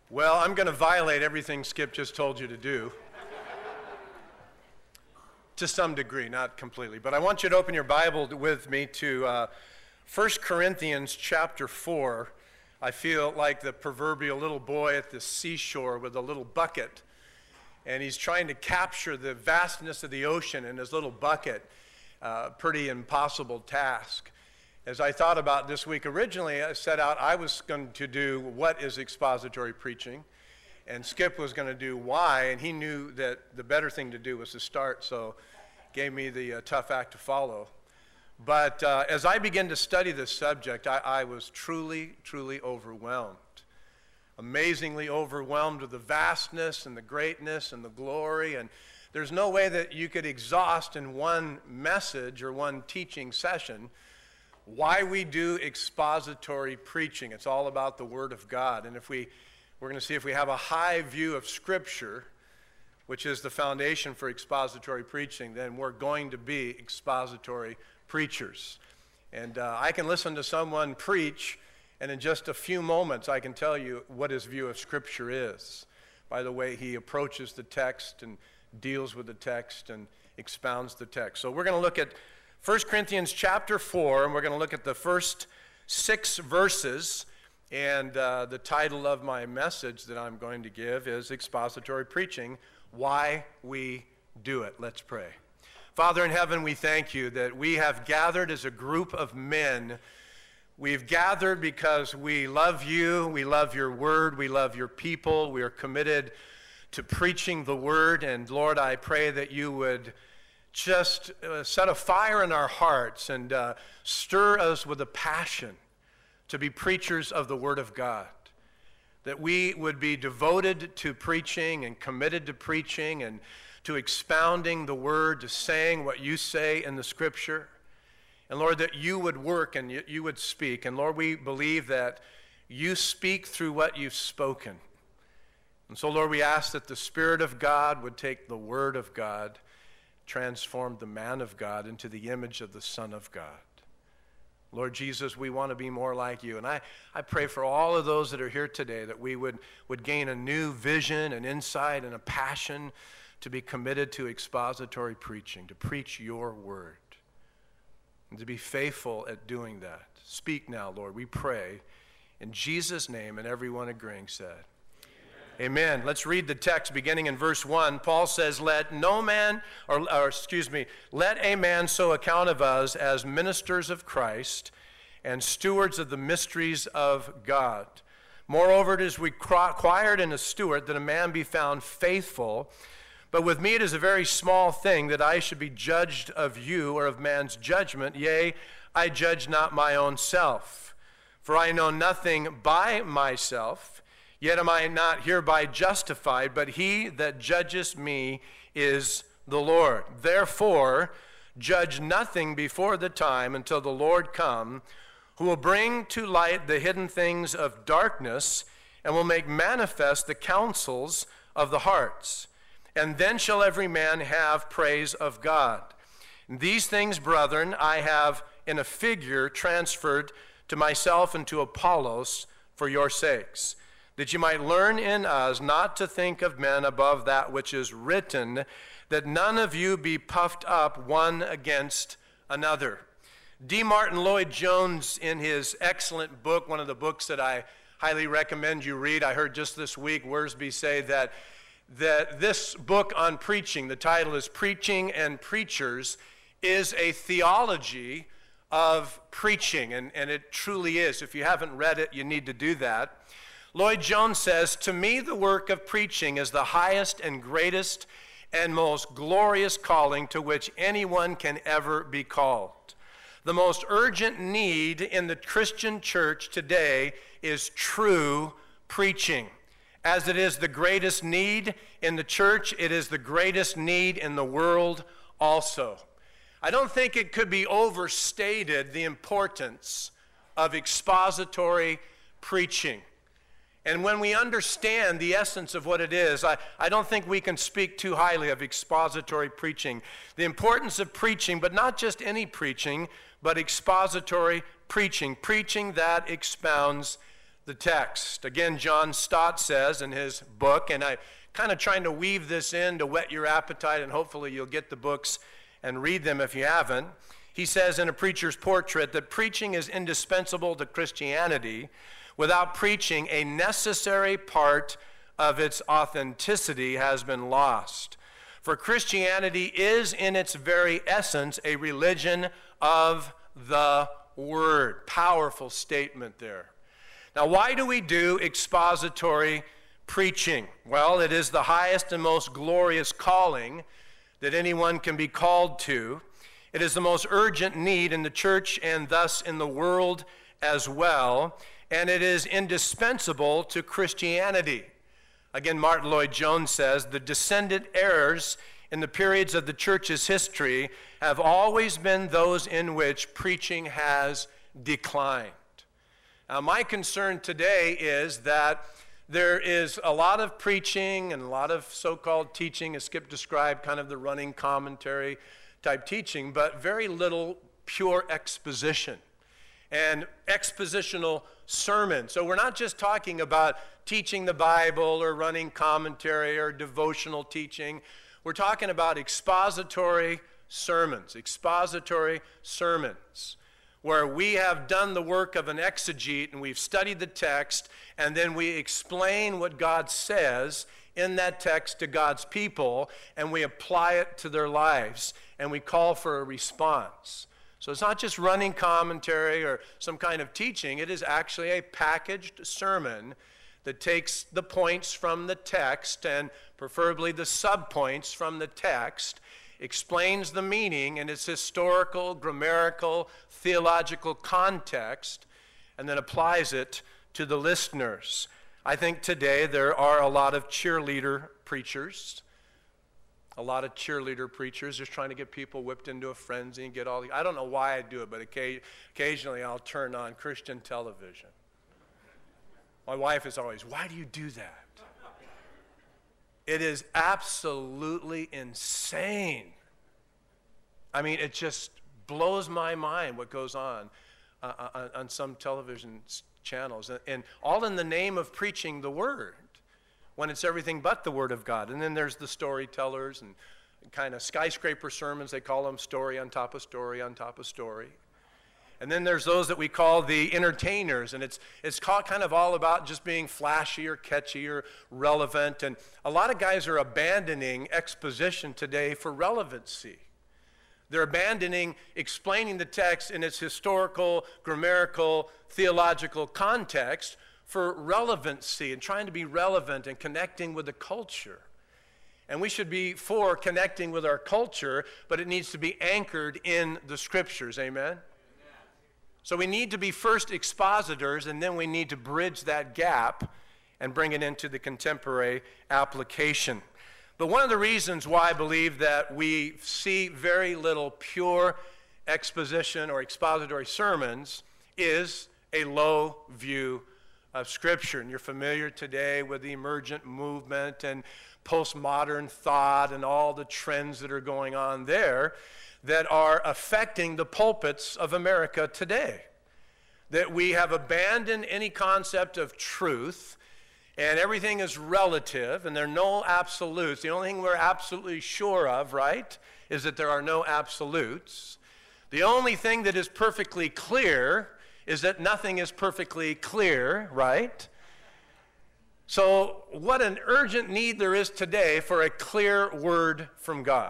Well, I'm going to violate everything Skip just told you to do. To some degree, not completely. But I want you to open your Bible with me to 1 Corinthians chapter 4. I feel like the proverbial little boy at the seashore with a little bucket. And he's trying to capture the vastness of the ocean in his little bucket. Pretty impossible task. As I thought about this week, originally I set out I was going to do what is expository preaching, and Skip was going to do why, and he knew that the better thing to do was to start, so gave me the tough act to follow. But as I began to study this subject, I was truly, truly overwhelmed. Amazingly overwhelmed with the vastness and the greatness and the glory, and there's no way that you could exhaust in one message or one teaching session why we do expository preaching. It's all about the Word of God. And we're going to see if we have a high view of Scripture, which is the foundation for expository preaching, then we're going to be expository preachers. And I can listen to someone preach, and in just a few moments I can tell you what his view of Scripture is by the way he approaches the text and deals with the text and expounds the text. So we're going to look at 1 Corinthians chapter 4, and we're going to look at the first 6 verses, and the title of my message that I'm going to give is Expository Preaching, Why We Do It. Let's pray. Father in heaven, we thank you that we have gathered as a group of men. We've gathered because we love you, we love your word, we love your people, we are committed to preaching the word, and Lord, I pray that you would just set a fire in our hearts and stir us with a passion to be preachers of the Word of God, that we would be devoted to preaching and committed to preaching and to expounding the Word, to saying what you say in the Scripture. And Lord, that you would work and you would speak. And Lord, we believe that you speak through what you've spoken. And so, Lord, we ask that the Spirit of God would take the Word of God, transformed the man of God into the image of the Son of God. Lord Jesus, we want to be more like you. And I pray for all of those that are here today that we would gain a new vision and insight and a passion to be committed to expository preaching, to preach your word, and to be faithful at doing that. Speak now, Lord, we pray in Jesus' name, and everyone agreeing said, Amen. Let's read the text beginning in verse 1. Paul says, let a man so account of us as ministers of Christ and stewards of the mysteries of God. Moreover, it is required in a steward that a man be found faithful. But with me it is a very small thing that I should be judged of you or of man's judgment. Yea, I judge not my own self. For I know nothing by myself. Yet am I not hereby justified, but he that judgeth me is the Lord. Therefore, judge nothing before the time until the Lord come, who will bring to light the hidden things of darkness, and will make manifest the counsels of the hearts. And then shall every man have praise of God. And these things, brethren, I have in a figure transferred to myself and to Apollos for your sakes, that you might learn in us not to think of men above that which is written, that none of you be puffed up one against another. D. Martin Lloyd-Jones, in his excellent book, one of the books that I highly recommend you read, I heard just this week Worsby say that this book on preaching, the title is Preaching and Preachers, is a theology of preaching, and it truly is. If you haven't read it, you need to do that. Lloyd-Jones says, to me the work of preaching is the highest and greatest and most glorious calling to which anyone can ever be called. The most urgent need in the Christian church today is true preaching. As it is the greatest need in the church, it is the greatest need in the world also. I don't think it could be overstated the importance of expository preaching. And when we understand the essence of what it is, I don't think we can speak too highly of expository preaching. The importance of preaching, but not just any preaching, but expository preaching, preaching that expounds the text. Again, John Stott says in his book, and I kind of trying to weave this in to whet your appetite, and hopefully you'll get the books and read them if you haven't. He says in A Preacher's Portrait that preaching is indispensable to Christianity. Without preaching, a necessary part of its authenticity has been lost. For Christianity is in its very essence a religion of the Word. Powerful statement there. Now, why do we do expository preaching? Well, it is the highest and most glorious calling that anyone can be called to. It is the most urgent need in the church and thus in the world as well, and it is indispensable to Christianity. Again, Martin Lloyd-Jones says, the descendant errors in the periods of the church's history have always been those in which preaching has declined. Now, my concern today is that there is a lot of preaching and a lot of so-called teaching, as Skip described, kind of the running commentary type teaching, but very little pure exposition and expositional sermon. So we're not just talking about teaching the Bible or running commentary or devotional teaching. We're talking about expository sermons, where we have done the work of an exegete and we've studied the text, and then we explain what God says in that text to God's people, and we apply it to their lives, and we call for a response. So it's not just running commentary or some kind of teaching. It is actually a packaged sermon that takes the points from the text, and preferably the subpoints from the text, explains the meaning in its historical, grammatical, theological context, and then applies it to the listeners. I think today there are a lot of cheerleader preachers, just trying to get people whipped into a frenzy and get all the... I don't know why I do it, but occasionally I'll turn on Christian television. My wife is always, why do you do that? It is absolutely insane. I mean, it just blows my mind what goes on some television channels, and all in the name of preaching the Word, when it's everything but the Word of God. And then there's the storytellers and kind of skyscraper sermons. They call them story on top of story on top of story. And then there's those that we call the entertainers, and it's kind of all about just being flashy or catchy or relevant. And a lot of guys are abandoning exposition today for relevancy. They're abandoning explaining the text in its historical, grammatical, theological context for relevancy and trying to be relevant and connecting with the culture. And we should be for connecting with our culture, but it needs to be anchored in the Scriptures. Amen? So we need to be first expositors, and then we need to bridge that gap and bring it into the contemporary application. But one of the reasons why I believe that we see very little pure exposition or expository sermons is a low view of Scripture. And you're familiar today with the emergent movement and postmodern thought and all the trends that are going on there that are affecting the pulpits of America today. That we have abandoned any concept of truth, and everything is relative, and there are no absolutes. The only thing we're absolutely sure of, right, is that there are no absolutes. The only thing that is perfectly clear is that nothing is perfectly clear, right? So what an urgent need there is today for a clear word from God.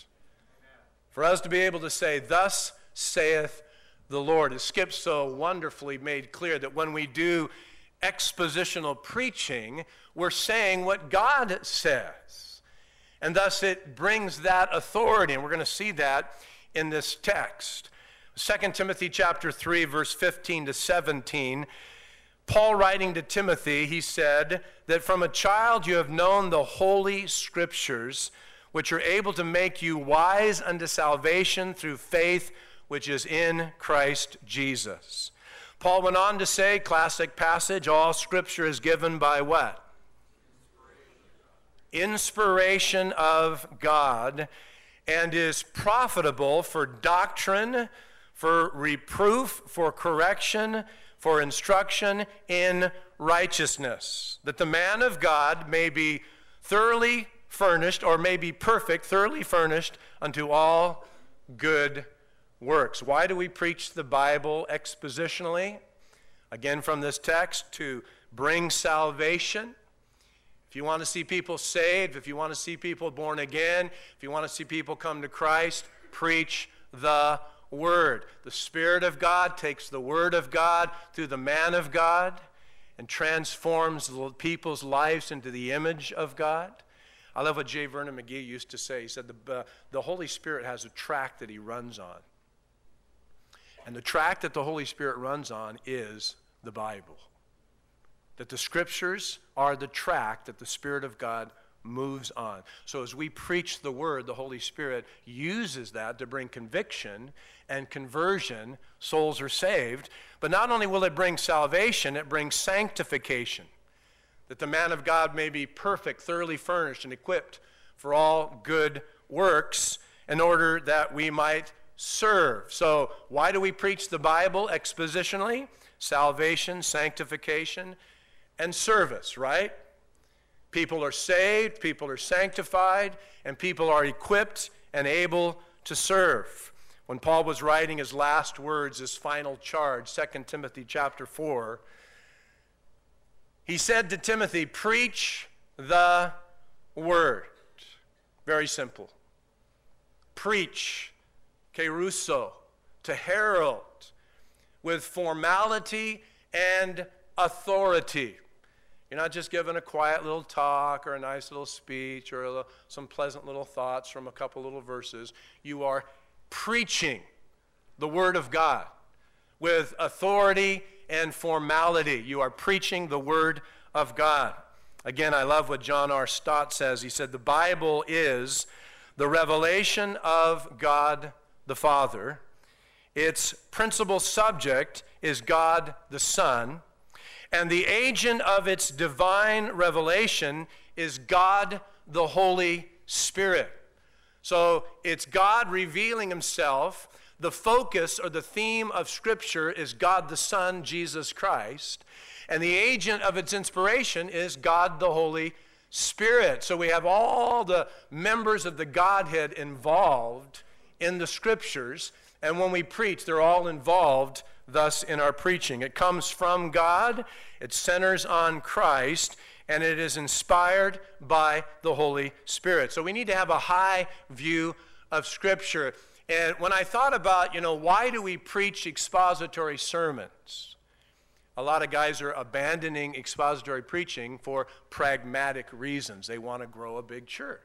For us to be able to say, thus saith the Lord. As Skip so wonderfully made clear, that when we do expositional preaching, we're saying what God says. And thus it brings that authority, and we're going to see that in this text. 2 Timothy chapter 3, verse 15 to 17, Paul writing to Timothy, he said that from a child you have known the holy Scriptures, which are able to make you wise unto salvation through faith which is in Christ Jesus. Paul went on to say, classic passage, all Scripture is given by what? Inspiration of God, and is profitable for doctrine, for reproof, for correction, for instruction in righteousness, that the man of God may be thoroughly furnished, or may be perfect, thoroughly furnished unto all good works. Why do we preach the Bible expositionally? Again, from this text, to bring salvation. If you want to see people saved, if you want to see people born again, if you want to see people come to Christ, preach the Word. The Spirit of God takes the Word of God through the man of God and transforms people's lives into the image of God. I love what J. Vernon McGee used to say. He said the Holy Spirit has a track that he runs on. And the track that the Holy Spirit runs on is the Bible. That the Scriptures are the track that the Spirit of God moves on. So as we preach the Word, the Holy Spirit uses that to bring conviction and conversion. Souls are saved. But not only will it bring salvation, it brings sanctification. That the man of God may be perfect, thoroughly furnished, and equipped for all good works, in order that we might serve. So why do we preach the Bible expositionally? Salvation, sanctification, and service, right? People are saved, people are sanctified, and people are equipped and able to serve. When Paul was writing his last words, his final charge, 2 Timothy chapter 4, he said to Timothy, preach the word. Very simple. Preach, kerusso, to herald, with formality and authority. You're not just giving a quiet little talk or a nice little speech or some pleasant little thoughts from a couple little verses. You are preaching the Word of God with authority and formality. You are preaching the Word of God. Again, I love what John R. Stott says. He said, the Bible is the revelation of God the Father. Its principal subject is God the Son. And the agent of its divine revelation is God the Holy Spirit. So it's God revealing himself. The focus or the theme of Scripture is God the Son, Jesus Christ. And the agent of its inspiration is God the Holy Spirit. So we have all the members of the Godhead involved in the Scriptures. And when we preach, they're all involved thus in our preaching. It comes from God, it centers on Christ, and it is inspired by the Holy Spirit. So we need to have a high view of Scripture. And when I thought about, why do we preach expository sermons? A lot of guys are abandoning expository preaching for pragmatic reasons. They want to grow a big church.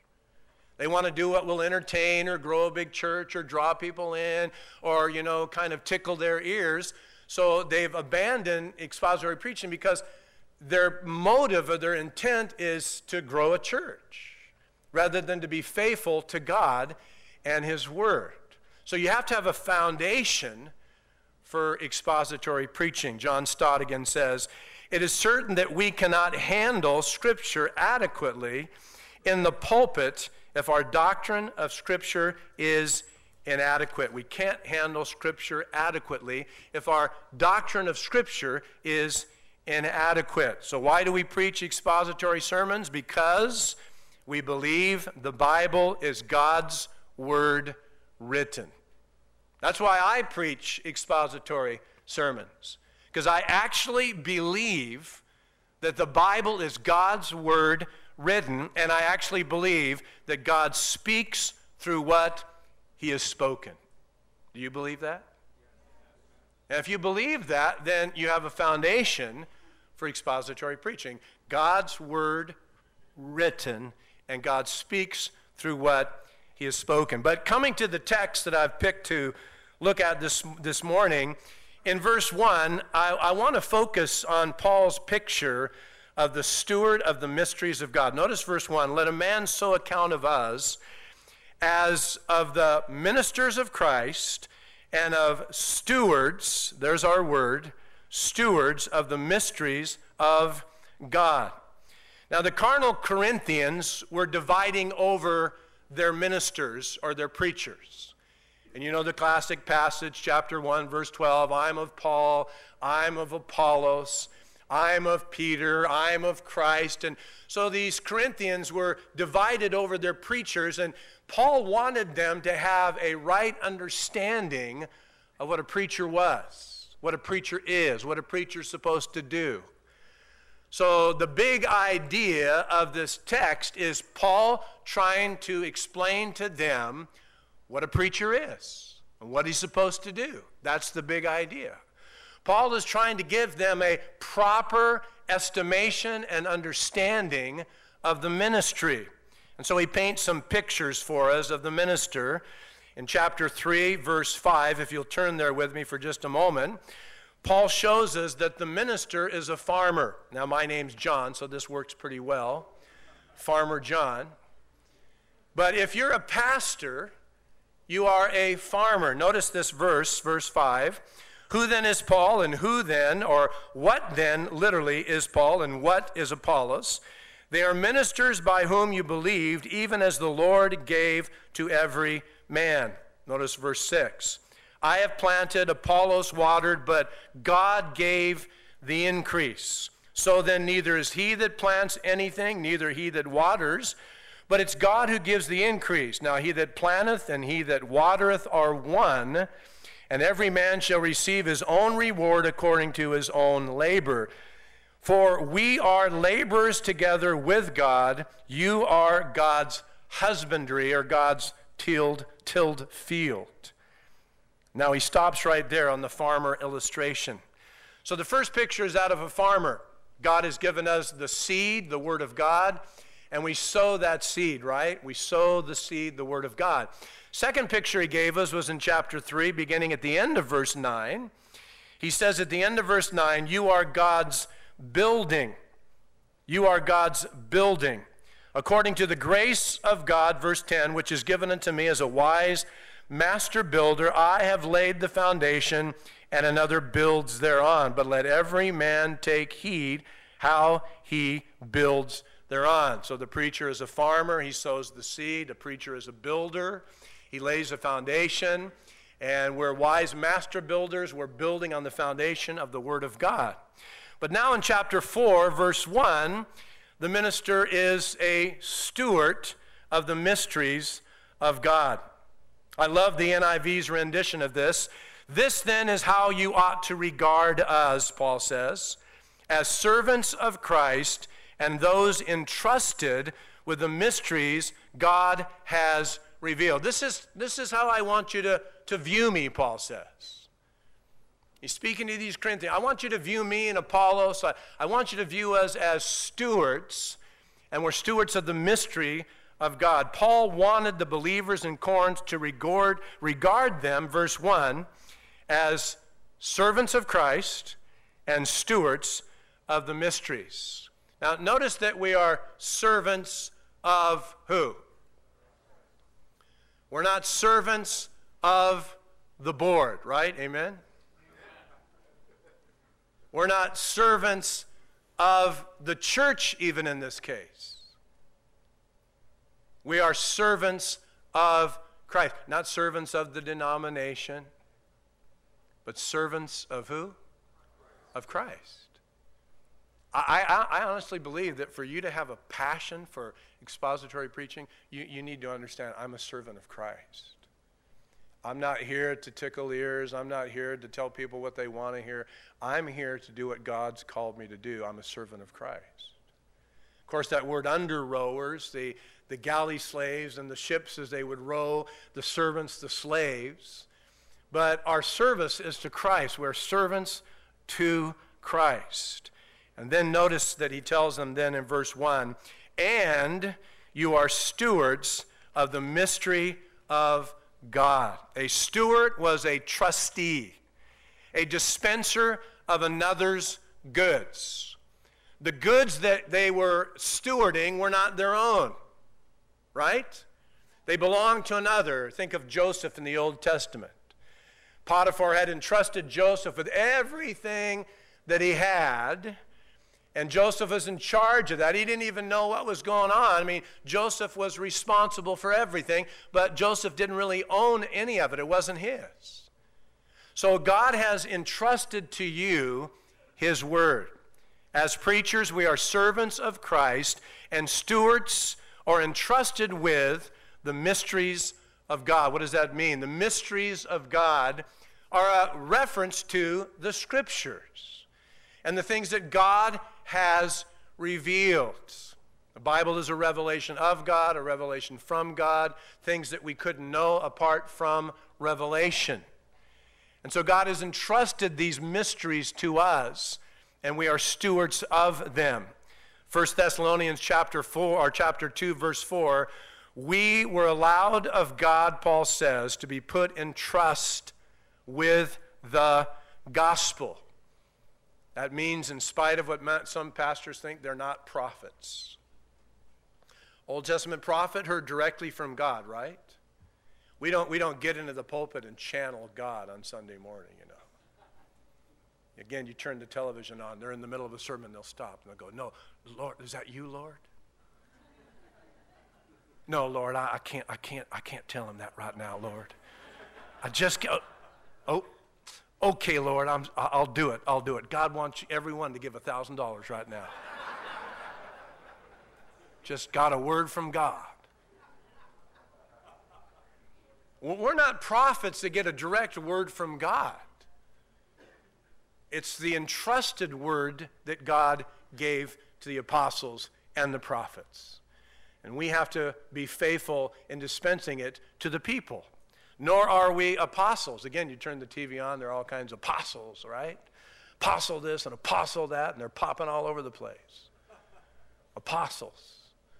They want to do what will entertain or grow a big church or draw people in or, kind of tickle their ears. So they've abandoned expository preaching because their motive or their intent is to grow a church rather than to be faithful to God and His Word. So you have to have a foundation for expository preaching. John Stott again says, it is certain that we cannot handle Scripture adequately in the pulpit if our doctrine of Scripture is inadequate. We can't handle Scripture adequately if our doctrine of Scripture is inadequate. So why do we preach expository sermons? Because we believe the Bible is God's Word written. That's why I preach expository sermons, because I actually believe that the Bible is God's Word written, and I actually believe that God speaks through what He has spoken. Do you believe that? And if you believe that, then you have a foundation for expository preaching. God's Word written, and God speaks through what He has spoken. But coming to the text that I've picked to look at this morning, in verse 1, I want to focus on Paul's picture of the steward of the mysteries of God. Notice verse 1, let a man so account of us as of the ministers of Christ and of stewards, there's our word, stewards of the mysteries of God. Now the carnal Corinthians were dividing over their ministers or their preachers. And you know the classic passage, chapter 1, verse 12, I'm of Paul, I'm of Apollos, I'm of Peter, I'm of Christ. And so these Corinthians were divided over their preachers, and Paul wanted them to have a right understanding of what a preacher was, what a preacher is, what a preacher's supposed to do. So the big idea of this text is Paul trying to explain to them what a preacher is and what he's supposed to do. That's the big idea. Paul is trying to give them a proper estimation and understanding of the ministry. And so he paints some pictures for us of the minister. In chapter 3, verse 5, if you'll turn there with me for just a moment, Paul shows us that the minister is a farmer. Now, my name's John, so this works pretty well. Farmer John. But if you're a pastor, you are a farmer. Notice this verse, verse 5. Who then is Paul, and who then, or what then, literally, is Paul, and what is Apollos? They are ministers by whom you believed, even as the Lord gave to every man. Notice verse 6. I have planted, Apollos watered, but God gave the increase. So then neither is he that plants anything, neither he that waters, but it's God who gives the increase. Now he that planteth and he that watereth are one, and every man shall receive his own reward according to his own labor. For we are laborers together with God. You are God's husbandry, or God's tilled field. Now he stops right there on the farmer illustration. So the first picture is that of a farmer. God has given us the seed, the Word of God, and we sow that seed, right? We sow the seed, the Word of God. Second picture he gave us was in chapter 3, beginning at the end of verse 9. He says at the end of verse 9, you are God's building. You are God's building. According to the grace of God, verse 10, which is given unto me as a wise master builder, I have laid the foundation, and another builds thereon. But let every man take heed how he builds thereon. So the preacher is a farmer. He sows the seed. The preacher is a builder. He lays a foundation. And we're wise master builders. We're building on the foundation of the Word of God. But now in chapter 4, verse 1, the minister is a steward of the mysteries of God. I love the NIV's rendition of this. This then is how you ought to regard us, Paul says, as servants of Christ and those entrusted with the mysteries God has revealed. This is how I want you to view me, Paul says. He's speaking to these Corinthians. I want you to view me and Apollos. I want you to view us as stewards, and we're stewards of the mystery of God. Paul wanted the believers in Corinth to regard them, verse 1, as servants of Christ and stewards of the mysteries. Now, notice that we are servants of who? We're not servants of the board, right? Amen? We're not servants of the church, even in this case. We are servants of Christ. Not servants of the denomination, but servants of who? Of Christ. I honestly believe that for you to have a passion for expository preaching, you need to understand I'm a servant of Christ. I'm not here to tickle ears. I'm not here to tell people what they want to hear. I'm here to do what God's called me to do. I'm a servant of Christ. Of course, that word under rowers, the galley slaves and the ships as they would row, the servants, the slaves. But our service is to Christ. We're servants to Christ. And then notice that he tells them then in verse 1, and you are stewards of the mystery of God. A steward was a trustee, a dispenser of another's goods. The goods that they were stewarding were not their own, right? They belonged to another. Think of Joseph in the Old Testament. Potiphar had entrusted Joseph with everything that he had, And Joseph was in charge of that. He didn't even know what was going on. I mean, Joseph was responsible for everything, but Joseph didn't really own any of it. It wasn't his. So God has entrusted to you his word. As preachers, we are servants of Christ and stewards or entrusted with the mysteries of God. What does that mean? The mysteries of God are a reference to the Scriptures and the things that God has revealed. The Bible is a revelation of God, a revelation from God, things that we couldn't know apart from revelation. And so God has entrusted these mysteries to us, and we are stewards of them. 1 Thessalonians chapter 4, or chapter 2, verse 4, we were allowed of God, Paul says, to be put in trust with the gospel. That means, in spite of what some pastors think, they're not prophets. Old Testament prophet heard directly from God, right? We don't get into the pulpit and channel God on Sunday morning, you know. Again, you turn the television on, they're in the middle of a sermon, they'll stop and they'll go, "No, Lord, is that you, Lord?" "No, Lord, I can't tell him that right now, Lord. I just go, oh, okay, Lord, I'll do it. I'll do it." God wants everyone to give $1,000 right now. Just got a word from God. We're not prophets that get a direct word from God. It's the entrusted word that God gave to the apostles and the prophets. And we have to be faithful in dispensing it to the people. Nor are we apostles. Again, you turn the TV on, there are all kinds of apostles, right? Apostle this and apostle that, and they're popping all over the place. Apostles.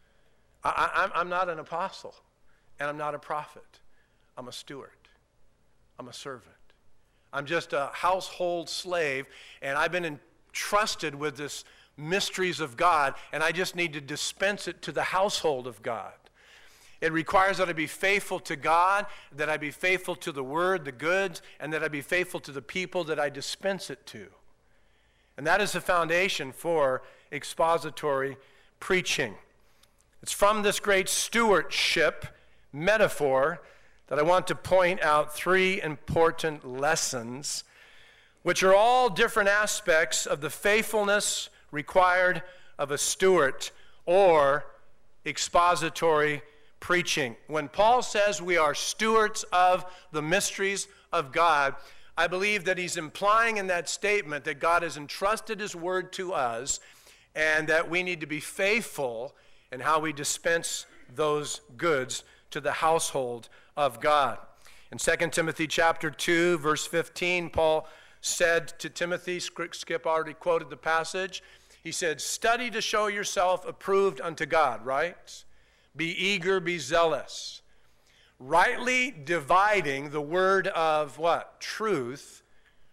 I'm not an apostle, and I'm not a prophet. I'm a steward. I'm a servant. I'm just a household slave, and I've been entrusted with this mysteries of God, and I just need to dispense it to the household of God. It requires that I be faithful to God, that I be faithful to the word, the goods, and that I be faithful to the people that I dispense it to. And that is the foundation for expository preaching. It's from this great stewardship metaphor that I want to point out three important lessons, which are all different aspects of the faithfulness required of a steward or expository preaching. When Paul says we are stewards of the mysteries of God, I believe that he's implying in that statement that God has entrusted his word to us and that we need to be faithful in how we dispense those goods to the household of God. In 2 Timothy chapter 2, verse 15, Paul said to Timothy, Skip already quoted the passage, he said, "Study to show yourself approved unto God," right? "Be eager, be zealous, rightly dividing the word of" what? "Truth,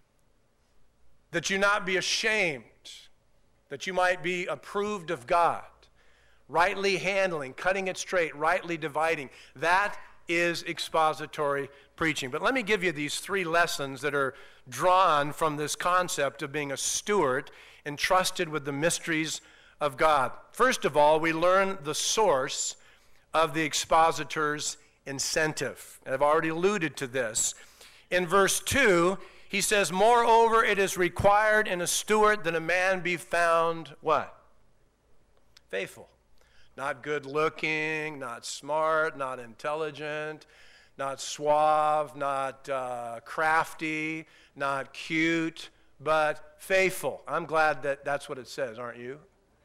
that you not be ashamed, that you might be approved of God." Rightly handling, cutting it straight, rightly dividing. That is expository preaching. But let me give you these three lessons that are drawn from this concept of being a steward entrusted with the mysteries of God. First of all, we learn the source of the expositor's incentive. I've already alluded to this. In verse 2, he says, "Moreover, it is required in a steward that a man be found" what? "Faithful." Not good looking, not smart, not intelligent, not suave, not crafty, not cute, but faithful. I'm glad that that's what it says, aren't you?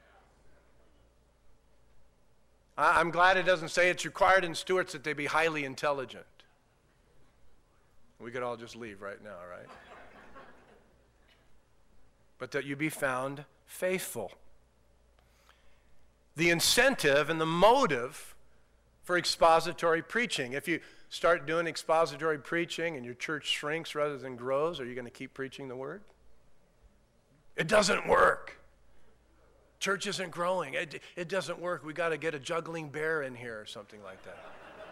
I'm glad it doesn't say it's required in stewards that they be highly intelligent. We could all just leave right now, right? But that you be found faithful. The incentive and the motive for expository preaching. If you start doing expository preaching and your church shrinks rather than grows, are you going to keep preaching the word? It doesn't work. Church isn't growing. It doesn't work. We got to get a juggling bear in here or something like that.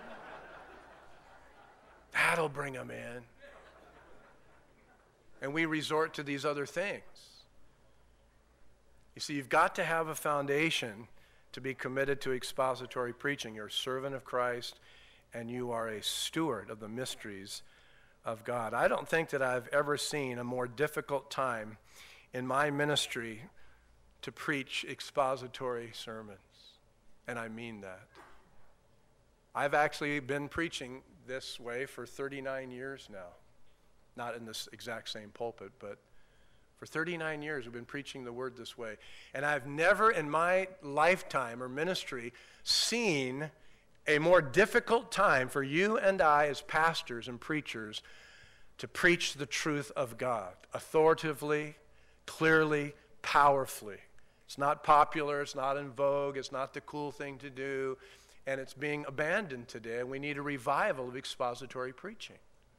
That'll bring them in. And we resort to these other things. You see, you've got to have a foundation to be committed to expository preaching. You're a servant of Christ, and you are a steward of the mysteries of God. I don't think that I've ever seen a more difficult time in my ministry to preach expository sermons, and I mean that. I've actually been preaching this way for 39 years now. Not in this exact same pulpit, but for 39 years we've been preaching the word this way. And I've never in my lifetime or ministry seen a more difficult time for you and I as pastors and preachers to preach the truth of God authoritatively, clearly, powerfully. It's not popular, it's not in vogue, it's not the cool thing to do, and it's being abandoned today, and we need a revival of expository preaching.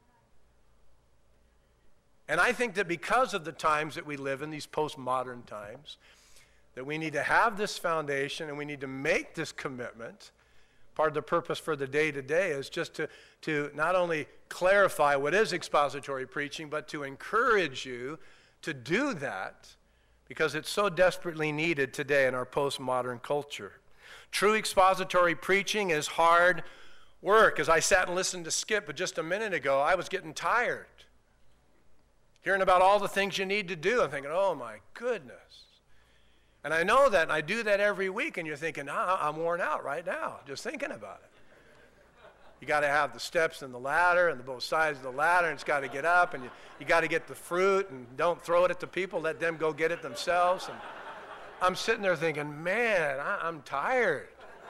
And I think that because of the times that we live in, these postmodern times, that we need to have this foundation and we need to make this commitment. Part of the purpose for the day today is just to not only clarify what is expository preaching, but to encourage you to do that because it's so desperately needed today in our postmodern culture. True expository preaching is hard work. As I sat and listened to Skip just a minute ago, I was getting tired. Hearing about all the things you need to do, I'm thinking, oh my goodness. And I know that, and I do that every week, and you're thinking, I'm worn out right now, just thinking about it. You got to have the steps and the ladder and the both sides of the ladder, and it's got to get up, and you got to get the fruit, and don't throw it at the people, let them go get it themselves. And I'm sitting there thinking, man, I'm tired.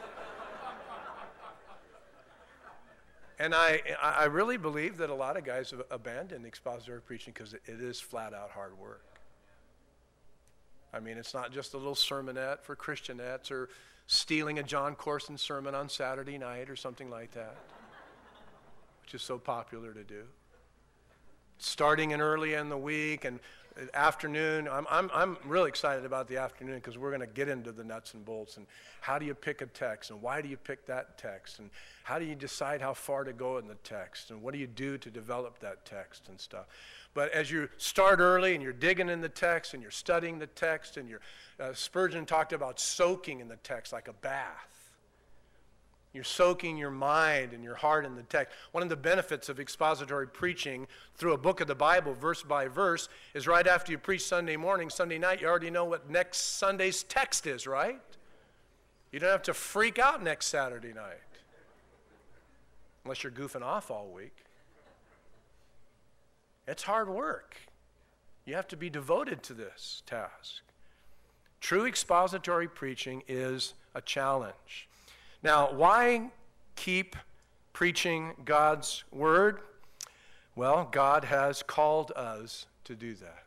And I really believe that a lot of guys have abandoned expository preaching because it is flat out hard work. I mean, it's not just a little sermonette for Christianettes or stealing a John Corson sermon on Saturday night or something like that, which is so popular to do. Starting in early in the week and afternoon, I'm really excited about the afternoon because we're going to get into the nuts and bolts and how do you pick a text and why do you pick that text and how do you decide how far to go in the text and what do you do to develop that text and stuff. But as you start early and you're digging in the text and you're studying the text and Spurgeon talked about soaking in the text like a bath. You're soaking your mind and your heart in the text. One of the benefits of expository preaching through a book of the Bible, verse by verse, is right after you preach Sunday morning, Sunday night, you already know what next Sunday's text is, right? You don't have to freak out next Saturday night, unless you're goofing off all week. It's hard work. You have to be devoted to this task. True expository preaching is a challenge. Now, why keep preaching God's word? Well, God has called us to do that.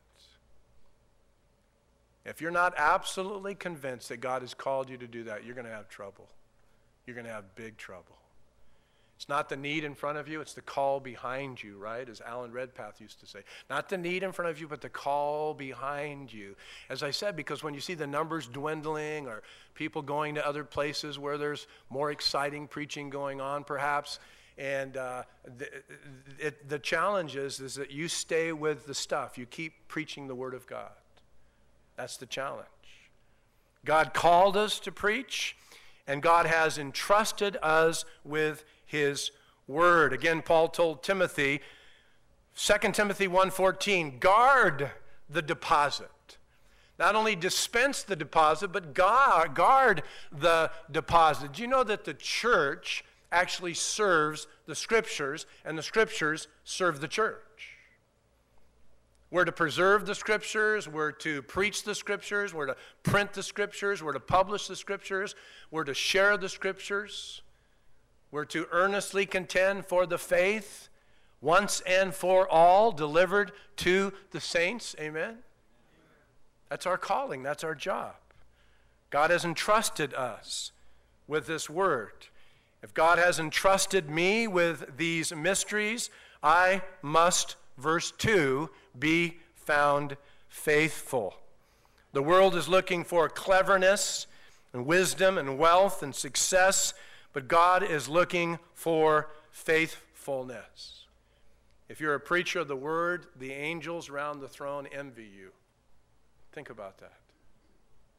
If you're not absolutely convinced that God has called you to do that, you're going to have trouble. You're going to have big trouble. It's not the need in front of you, it's the call behind you, right? As Alan Redpath used to say. Not the need in front of you, but the call behind you. As I said, because when you see the numbers dwindling or people going to other places where there's more exciting preaching going on perhaps, and the challenge is that you stay with the stuff. You keep preaching the Word of God. That's the challenge. God called us to preach, and God has entrusted us with His Word. Again, Paul told Timothy, 2 Timothy 1:14, guard the deposit. Not only dispense the deposit, but guard the deposit. Do you know that the church actually serves the Scriptures, and the Scriptures serve the church? We're to preserve the Scriptures, we're to preach the Scriptures, we're to print the Scriptures, we're to publish the Scriptures, we're to share the Scriptures, we're to earnestly contend for the faith once and for all delivered to the saints. Amen? That's our calling, that's our job. God has entrusted us with this word. If God has entrusted me with these mysteries, I must, verse 2, be found faithful. The world is looking for cleverness and wisdom and wealth and success, but God is looking for faithfulness. If you're a preacher of the word, the angels around the throne envy you. Think about that.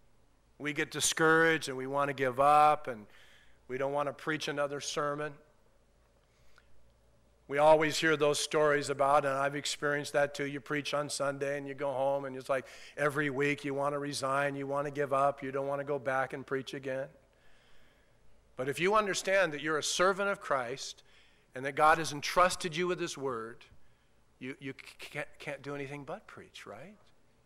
We get discouraged and we want to give up and we don't want to preach another sermon. We always hear those stories about, and I've experienced that too. You preach on Sunday and you go home and it's like every week you want to resign, you want to give up, you don't want to go back and preach again. But if you understand that you're a servant of Christ and that God has entrusted you with His Word, you can't do anything but preach, right?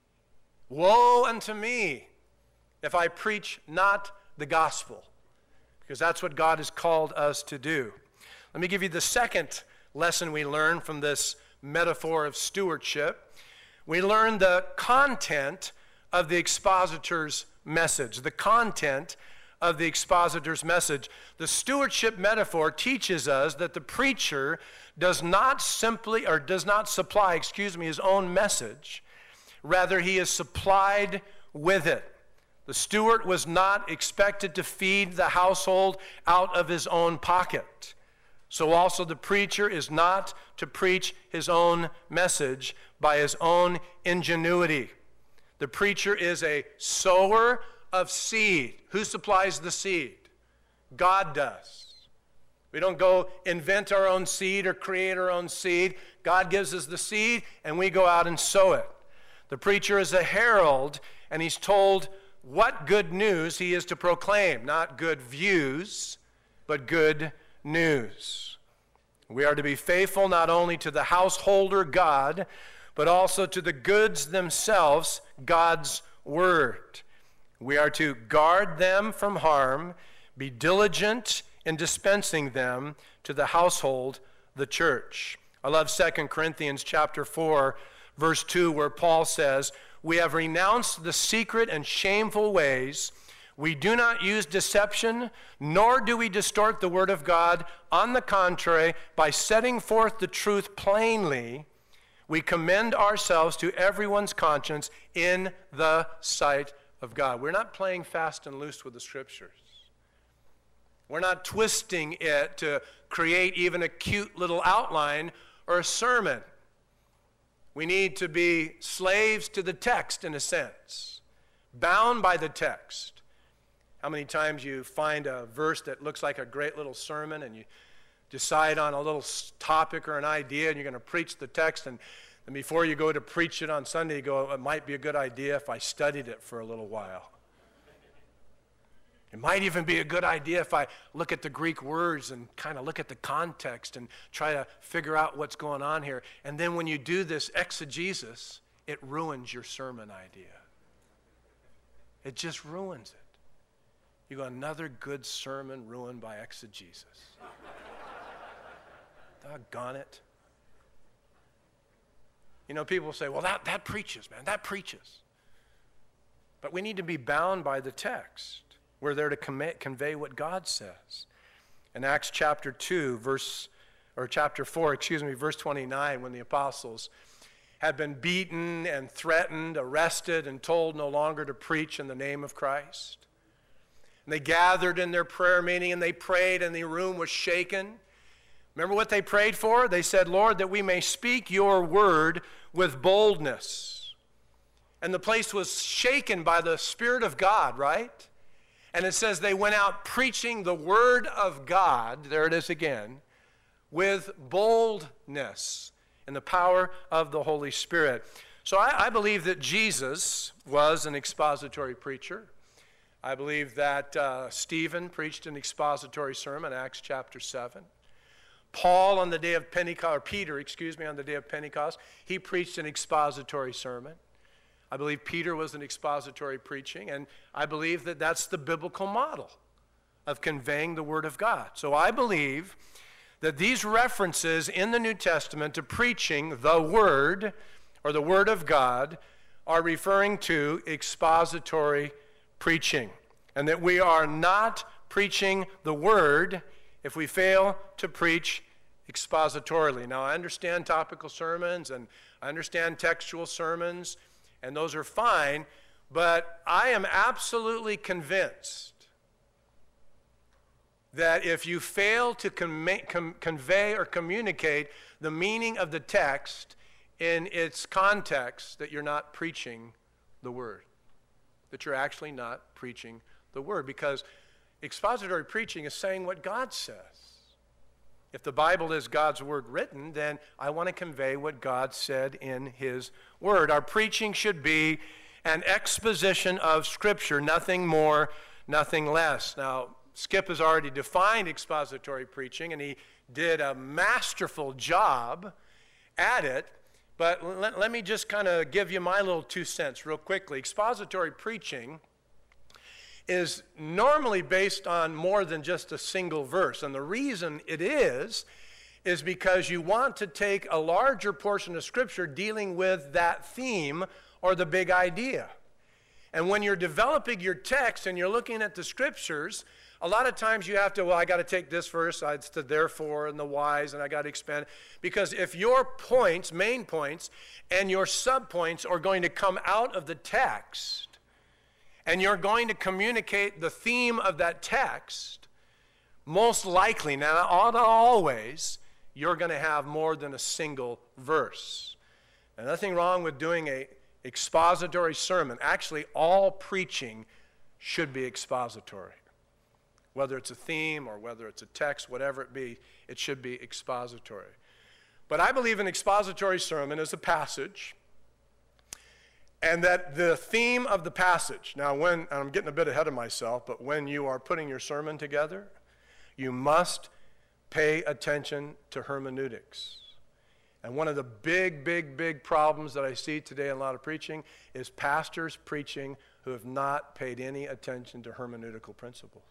Woe unto me if I preach not the gospel, because that's what God has called us to do. Let me give you the second lesson we learn from this metaphor of stewardship. We learn the content of the expositor's message. The content of the expositor's message. The stewardship metaphor teaches us that the preacher does not supply his own message. Rather, he is supplied with it. The steward was not expected to feed the household out of his own pocket. So also the preacher is not to preach his own message by his own ingenuity. The preacher is a sower of seed. Who supplies the seed? God does. We don't go invent our own seed or create our own seed. God gives us the seed and we go out and sow it. The preacher is a herald and he's told what good news he is to proclaim. Not good views, but good news. We are to be faithful not only to the householder, God, but also to the goods themselves, God's word. We are to guard them from harm, be diligent in dispensing them to the household, the church. I love 2 Corinthians chapter 4, verse 2, where Paul says, "We have renounced the secret and shameful ways. We do not use deception, nor do we distort the word of God. On the contrary, by setting forth the truth plainly, we commend ourselves to everyone's conscience in the sight of God." We're not playing fast and loose with the Scriptures. We're not twisting it to create even a cute little outline or a sermon. We need to be slaves to the text in a sense, bound by the text. How many times you find a verse that looks like a great little sermon and you decide on a little topic or an idea and you're going to preach the text, and before you go to preach it on Sunday, you go, it might be a good idea if I studied it for a little while. It might even be a good idea if I look at the Greek words and kind of look at the context and try to figure out what's going on here. And then when you do this exegesis, it ruins your sermon idea. It just ruins it. You go, another good sermon ruined by exegesis. Doggone it. You know, people say, well, that preaches, man, that preaches. But we need to be bound by the text. We're there to convey what God says. In Acts chapter 4, verse 29, when the apostles had been beaten and threatened, arrested, and told no longer to preach in the name of Christ. And they gathered in their prayer meeting and they prayed and the room was shaken. Remember what they prayed for? They said, "Lord, that we may speak your word with boldness." And the place was shaken by the Spirit of God, right? And it says they went out preaching the word of God, there it is again, with boldness and the power of the Holy Spirit. So I believe that Jesus was an expository preacher. I believe that Stephen preached an expository sermon, Acts chapter 7. Paul on the day of Pentecost, or Peter, on the day of Pentecost, he preached an expository sermon. I believe Peter was an expository preaching, and I believe that that's the biblical model of conveying the Word of God. So I believe that these references in the New Testament to preaching the Word, or the Word of God, are referring to expository preaching, and that we are not preaching the Word if we fail to preach expositorily. Now, I understand topical sermons, and I understand textual sermons, and those are fine, but I am absolutely convinced that if you fail to convey or communicate the meaning of the text in its context, that you're not preaching the word. that you're actually not preaching the word, because expository preaching is saying what God says. If the Bible is God's word written, then I want to convey what God said in his word. Our preaching should be an exposition of Scripture, nothing more, nothing less. Now, Skip has already defined expository preaching, and he did a masterful job at it. But let me just kind of give you my little 2 cents real quickly. Expository preaching is normally based on more than just a single verse. And the reason it is because you want to take a larger portion of Scripture dealing with that theme or the big idea. And when you're developing your text and you're looking at the Scriptures, a lot of times you have to, well, I got to take this verse, it's the therefore and the whys, and I got to expand. Because if your points, main points, and your subpoints are going to come out of the text, and you're going to communicate the theme of that text, most likely, now not always, you're going to have more than a single verse. And nothing wrong with doing an expository sermon. Actually, all preaching should be expository. Whether it's a theme or whether it's a text, whatever it be, it should be expository. But I believe an expository sermon is a passage, and that the theme of the passage, now when, and I'm getting a bit ahead of myself, but when you are putting your sermon together, you must pay attention to hermeneutics. And one of the big problems that I see today in a lot of preaching is pastors preaching who have not paid any attention to hermeneutical principles.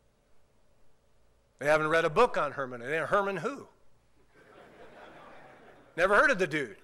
They haven't read a book on hermeneutics. Herman who? Never heard of the dude.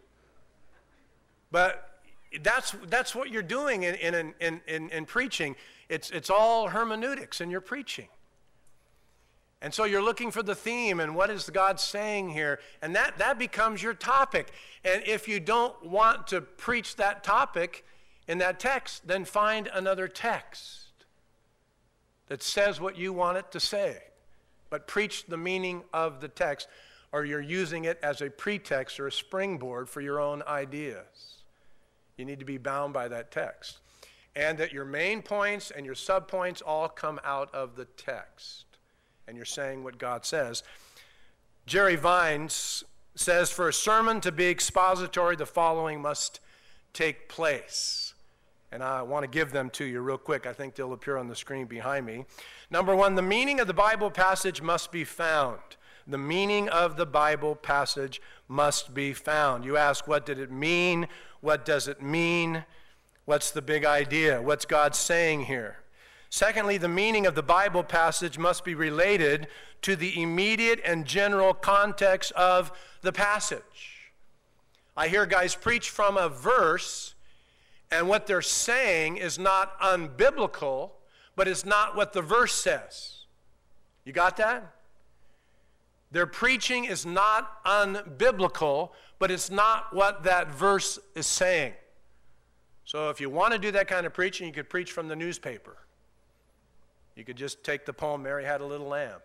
But that's what you're doing in preaching. It's all hermeneutics in your preaching. And so you're looking for the theme and what is God saying here, and that becomes your topic. And if you don't want to preach that topic in that text, then find another text that says what you want it to say. But preach the meaning of the text, or you're using it as a pretext or a springboard for your own ideas. You need to be bound by that text. And that your main points and your subpoints all come out of the text. And you're saying what God says. Jerry Vines says, for a sermon to be expository, the following must take place. And I want to give them to you real quick. I think they'll appear on the screen behind me. Number one, the meaning of the Bible passage must be found. The meaning of the Bible passage must be found. You ask, what did it mean? What does it mean? What's the big idea? What's God saying here? Secondly, the meaning of the Bible passage must be related to the immediate and general context of the passage. I hear guys preach from a verse, and what they're saying is not unbiblical, but it's not what the verse says. You got that? Their preaching is not unbiblical, but it's not what that verse is saying. So if you want to do that kind of preaching, you could preach from the newspaper. You could just take the poem, Mary Had a Little Lamb.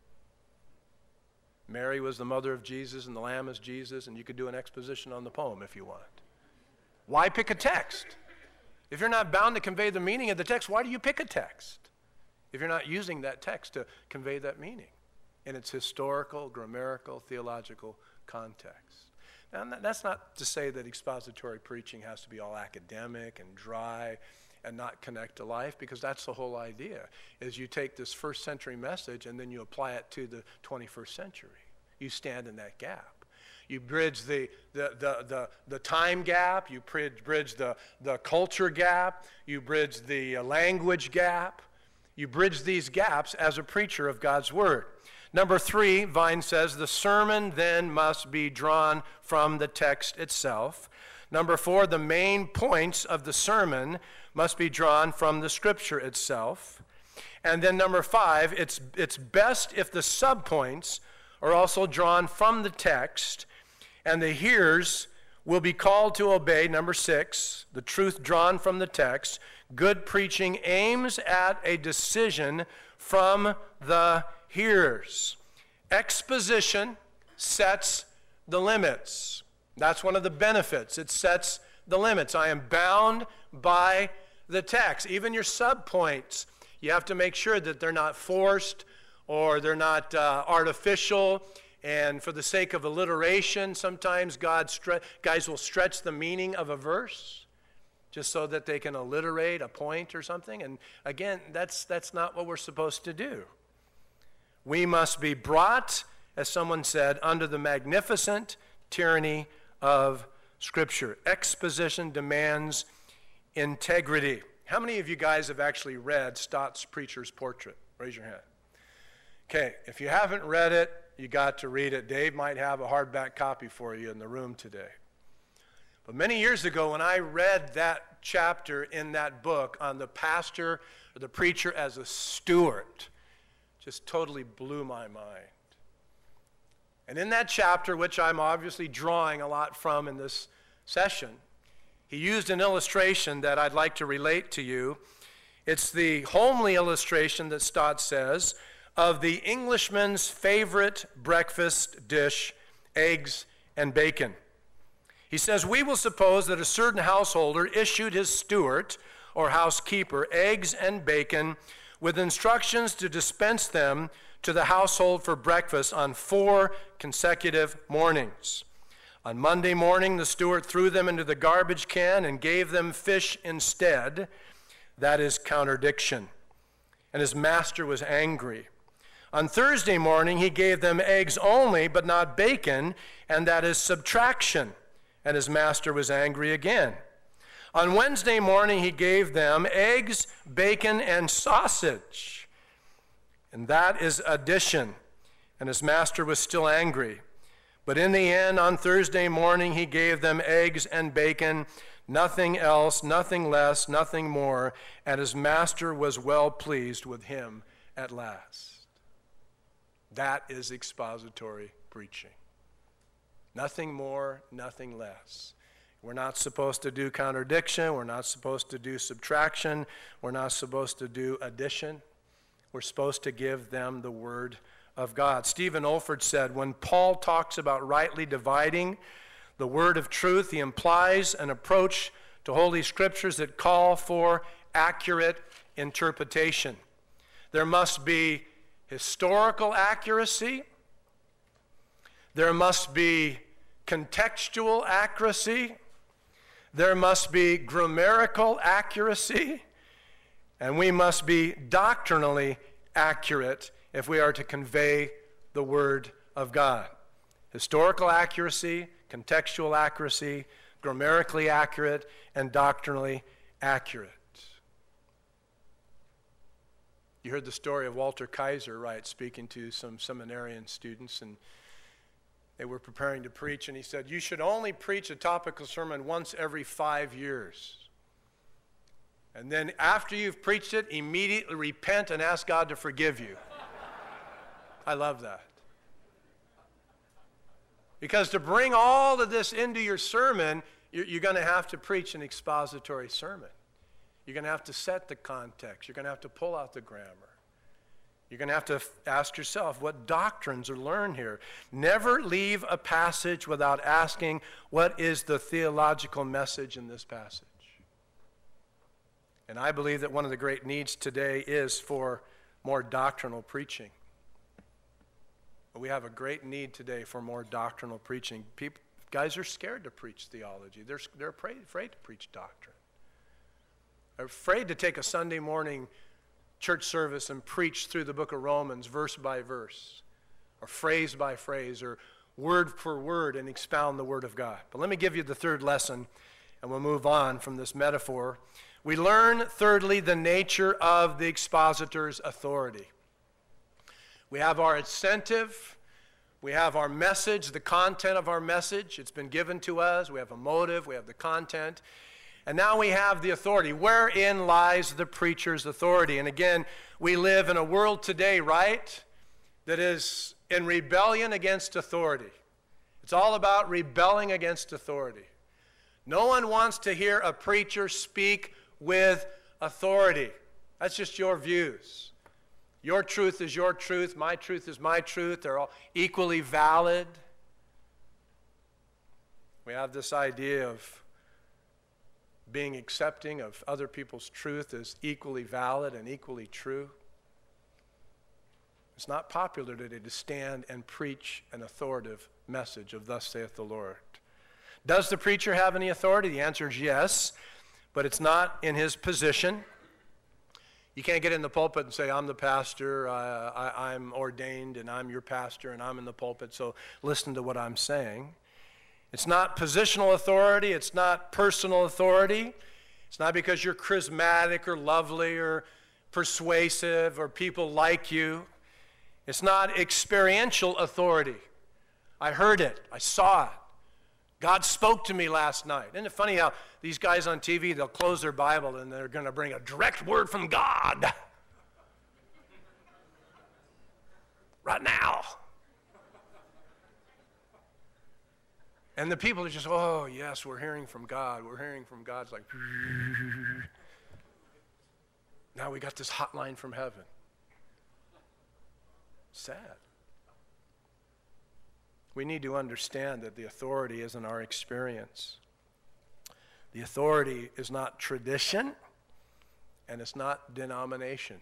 Mary was the mother of Jesus, and the lamb is Jesus, and you could do an exposition on the poem if you want. Why pick a text? If you're not bound to convey the meaning of the text, why do you pick a text? If you're not using that text to convey that meaning in its historical, grammatical, theological context. Now, that's not to say that expository preaching has to be all academic and dry and not connect to life, because that's the whole idea, is you take this first century message and then you apply it to the 21st century. You stand in that gap. You bridge the time gap, you bridge the culture gap, you bridge the language gap. You bridge these gaps as a preacher of God's word. Number 3, Vine says, the sermon then must be drawn from the text itself. Number 4, the main points of the sermon must be drawn from the scripture itself. And then number 5, it's best if the subpoints are also drawn from the text, and the hearers will be called to obey. Number 6, the truth drawn from the text. Good preaching aims at a decision from the hearers. Exposition sets the limits. That's one of the benefits. It sets the limits. I am bound by the text. Even your subpoints, you have to make sure that they're not forced or they're not artificial. And for the sake of alliteration, sometimes guys will stretch the meaning of a verse just so that they can alliterate a point or something. And again, that's not what we're supposed to do. We must be brought, as someone said, under the magnificent tyranny of Scripture. Exposition demands integrity. How many of you guys have actually read Stott's Preacher's Portrait? Raise your hand. Okay, if you haven't read it, you got to read it. Dave might have a hardback copy for you in the room today. But many years ago, when I read that chapter in that book on the pastor or the preacher as a steward, just totally blew my mind. And in that chapter, which I'm obviously drawing a lot from in this session, he used an illustration that I'd like to relate to you. It's the homely illustration that Stott says of the Englishman's favorite breakfast dish, eggs and bacon. He says, we will suppose that a certain householder issued his steward or housekeeper eggs and bacon with instructions to dispense them to the household for breakfast on 4 consecutive mornings. On Monday morning, the steward threw them into the garbage can and gave them fish instead. That is contradiction. And his master was angry. On Thursday morning, he gave them eggs only, but not bacon, and that is subtraction. And his master was angry again. On Wednesday morning, he gave them eggs, bacon, and sausage. And that is addition. And his master was still angry. But in the end, on Thursday morning, he gave them eggs and bacon, nothing else, nothing less, nothing more. And his master was well pleased with him at last. That is expository preaching. Nothing more, nothing less. We're not supposed to do contradiction. We're not supposed to do subtraction. We're not supposed to do addition. We're supposed to give them the word of God. Stephen Olford said, when Paul talks about rightly dividing the word of truth, he implies an approach to Holy Scriptures that call for accurate interpretation. There must be historical accuracy. There must be contextual accuracy. There must be grammatical accuracy. And we must be doctrinally accurate if we are to convey the Word of God. Historical accuracy, contextual accuracy, grammatically accurate, and doctrinally accurate. You heard the story of Walter Kaiser, right, speaking to some seminarian students, and they were preparing to preach, and he said, you should only preach a topical sermon once every 5 years. And then after you've preached it, immediately repent and ask God to forgive you. I love that. Because to bring all of this into your sermon, you're going to have to preach an expository sermon. You're going to have to set the context. You're going to have to pull out the grammar. You're going to have to ask yourself, what doctrines are learned here? Never leave a passage without asking, what is the theological message in this passage? And I believe that one of the great needs today is for more doctrinal preaching. We have a great need today for more doctrinal preaching. Guys are scared to preach theology. They're afraid to preach doctrine. They're afraid to take a Sunday morning church service and preach through the book of Romans verse by verse, or phrase by phrase, or word for word, and expound the word of God. But let me give you the third lesson, and we'll move on from this metaphor. We learn, thirdly, the nature of the expositor's authority. We have our incentive. We have our message, the content of our message. It's been given to us. We have a motive. We have the content. And now we have the authority. Wherein lies the preacher's authority? And again, we live in a world today, right, that is in rebellion against authority. It's all about rebelling against authority. No one wants to hear a preacher speak with authority. That's just your views. Your truth is your truth. My truth is my truth. They're all equally valid. We have this idea of being accepting of other people's truth as equally valid and equally true. It's not popular today to stand and preach an authoritative message of thus saith the Lord. Does the preacher have any authority? The answer is yes, but it's not in his position. You can't get in the pulpit and say, I'm the pastor, I'm ordained, and I'm your pastor, and I'm in the pulpit, so listen to what I'm saying. It's not positional authority. It's not personal authority. It's not because you're charismatic or lovely or persuasive or people like you. It's not experiential authority. I heard it. I saw it. God spoke to me last night. Isn't it funny how these guys on TV, they'll close their Bible and they're going to bring a direct word from God right now. And the people are just, oh, yes, we're hearing from God. We're hearing from God. It's like, now we got this hotline from heaven. Sad. We need to understand that the authority isn't our experience. The authority is not tradition, and it's not denomination.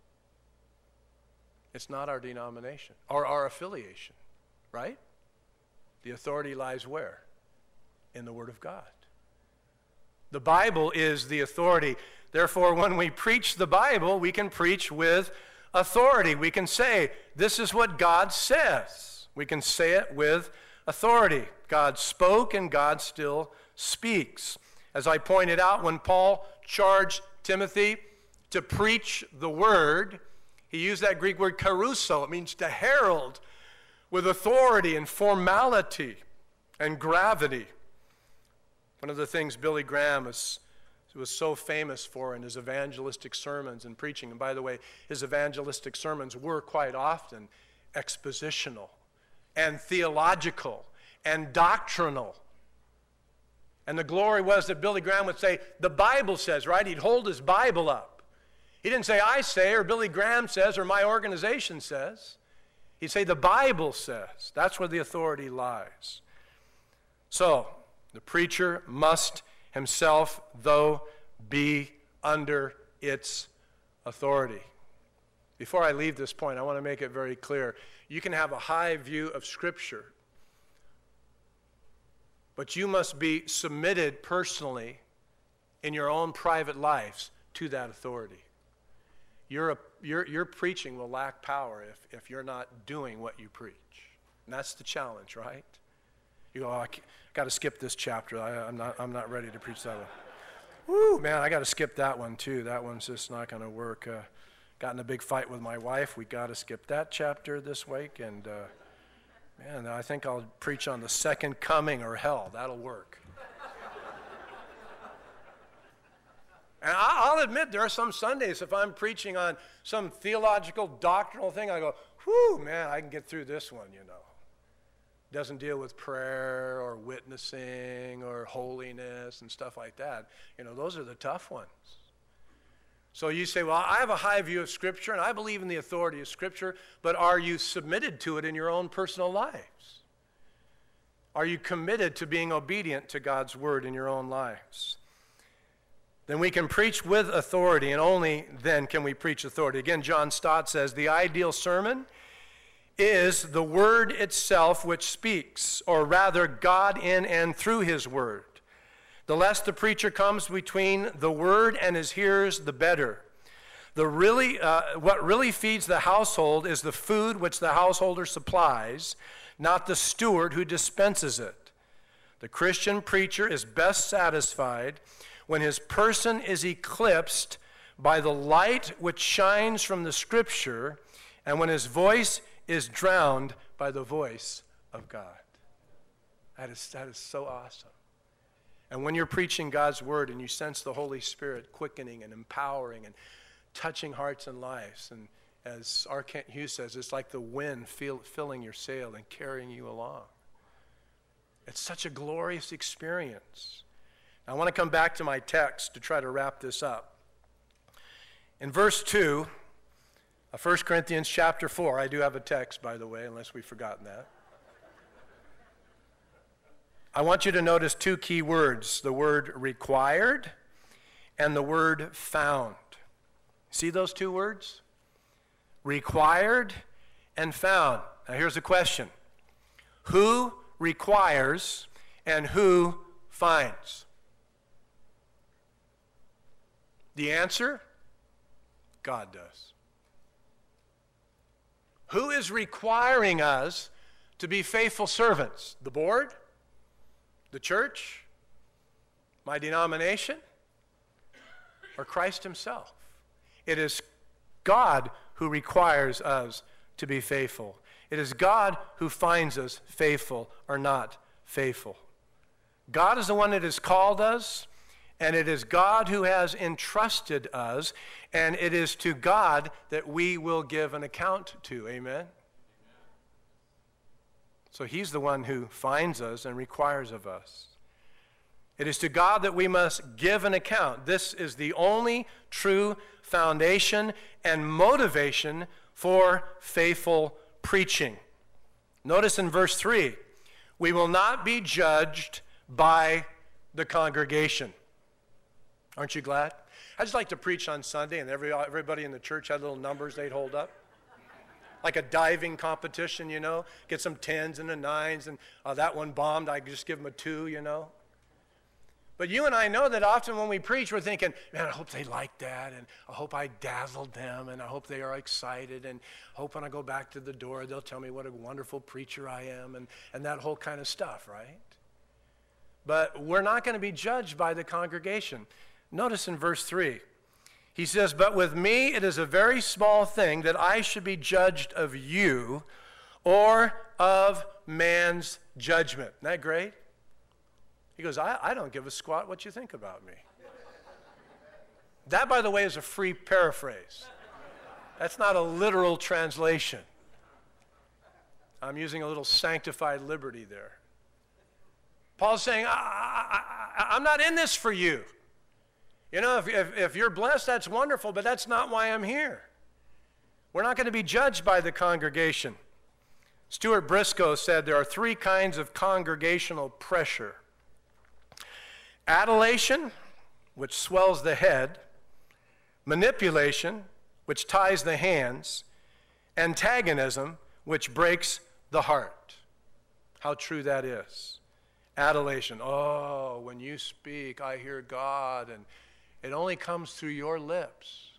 It's not our denomination or our affiliation, right? The authority lies where? In the Word of God. The Bible is the authority. Therefore, when we preach the Bible, we can preach with authority. We can say, this is what God says. We can say it with authority. God spoke and God still speaks. As I pointed out, when Paul charged Timothy to preach the word, he used that Greek word kerusso. It means to herald with authority and formality and gravity. One of the things Billy Graham was so famous for in his evangelistic sermons and preaching, and by the way, his evangelistic sermons were quite often expositional and theological and doctrinal. And the glory was that Billy Graham would say, the Bible says, right? He'd hold his Bible up. He didn't say, I say, or Billy Graham says, or my organization says. He'd say, the Bible says. That's where the authority lies. So, the preacher must himself, though, be under its authority. Before I leave this point, I want to make it very clear. You can have a high view of Scripture, but you must be submitted personally in your own private lives to that authority. Your preaching will lack power if you're not doing what you preach. And that's the challenge, right? You go, oh, I got to skip this chapter. I'm not ready to preach that one. Woo, man, I got to skip that one too. That one's just not going to work. Got in a big fight with my wife. We got to skip that chapter this week. And man, I think I'll preach on the second coming or hell. That'll work. And I'll admit there are some Sundays if I'm preaching on some theological, doctrinal thing, I go, whew, man, I can get through this one, you know. Doesn't deal with prayer or witnessing or holiness and stuff like that. You know, those are the tough ones. So you say, well, I have a high view of Scripture and I believe in the authority of Scripture, but are you submitted to it in your own personal lives? Are you committed to being obedient to God's word in your own lives? Then we can preach with authority, and only then can we preach authority. Again, John Stott says, the ideal sermon is the word itself which speaks, or rather God in and through his word. The less the preacher comes between the word and his hearers, the better. What really feeds the household is the food which the householder supplies, not the steward who dispenses it. The Christian preacher is best satisfied when his person is eclipsed by the light which shines from the Scripture, and when his voice is drowned by the voice of God. That is so awesome. And when you're preaching God's word and you sense the Holy Spirit quickening and empowering and touching hearts and lives, and as R. Kent Hughes says, it's like the wind filling your sail and carrying you along. It's such a glorious experience. I want to come back to my text to try to wrap this up. In verse 2 of 1 Corinthians chapter 4, I do have a text, by the way, unless we've forgotten that. I want you to notice two key words, the word required and the word found. See those two words? Required and found. Now here's the question. Who requires and who finds? The answer? God does. Who is requiring us to be faithful servants? The board? The church? My denomination? Or Christ himself? It is God who requires us to be faithful. It is God who finds us faithful or not faithful. God is the one that has called us, and it is God who has entrusted us, and it is to God that we will give an account to. Amen? So he's the one who finds us and requires of us. It is to God that we must give an account. This is the only true foundation and motivation for faithful preaching. Notice in verse 3, we will not be judged by the congregation. Aren't you glad? I just like to preach on Sunday, and everybody in the church had little numbers they'd hold up. Like a diving competition, you know. Get some 10s and a 9s, and that one bombed, I just give them a 2, you know. But you and I know that often when we preach, we're thinking, man, I hope they like that, and I hope I dazzled them, and I hope they are excited, and I hope when I go back to the door, they'll tell me what a wonderful preacher I am, and that whole kind of stuff, right? But we're not going to be judged by the congregation. Notice in verse 3, he says, but with me it is a very small thing that I should be judged of you or of man's judgment. Isn't that great? He goes, I don't give a squat what you think about me. That, by the way, is a free paraphrase. That's not a literal translation. I'm using a little sanctified liberty there. Paul's saying, I'm not in this for you. You know, if you're blessed, that's wonderful, but that's not why I'm here. We're not going to be judged by the congregation. Stuart Briscoe said there are 3 kinds of congregational pressure. Adulation, which swells the head. Manipulation, which ties the hands. Antagonism, which breaks the heart. How true that is. Adulation. Oh, when you speak, I hear God, and it only comes through your lips.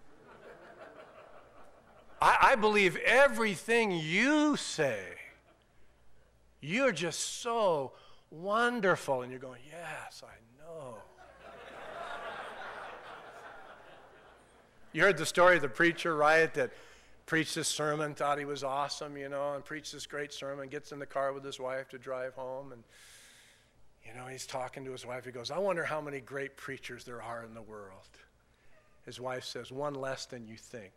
I believe everything you say. You're just so wonderful. And you're going, yes, I know. You heard the story of the preacher, right, that preached this sermon, thought he was awesome, you know, and preached this great sermon, gets in the car with his wife to drive home, and you know, he's talking to his wife. He goes, I wonder how many great preachers there are in the world. His wife says, 1 less than you think.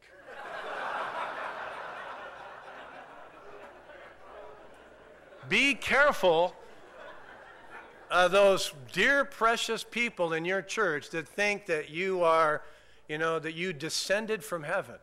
Be careful of those dear, precious people in your church that think that you are, you know, that you descended from heaven.